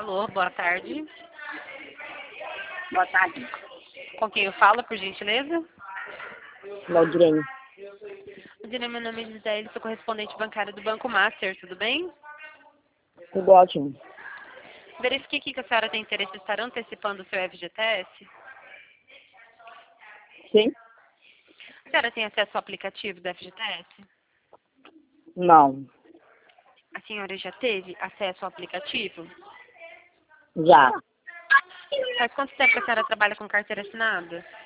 Alô, boa tarde. Boa tarde. Com quem eu falo, por gentileza? Laudirene. Laudirene, meu nome é Gisele, sou correspondente bancária do Banco Master, tudo bem? Tudo ótimo. Verifique aqui que a senhora tem interesse em estar antecipando o seu FGTS. Sim? A senhora tem acesso ao aplicativo do FGTS? Não. A senhora já teve acesso ao aplicativo? Já. Faz quanto tempo que a senhora trabalha com carteira assinada?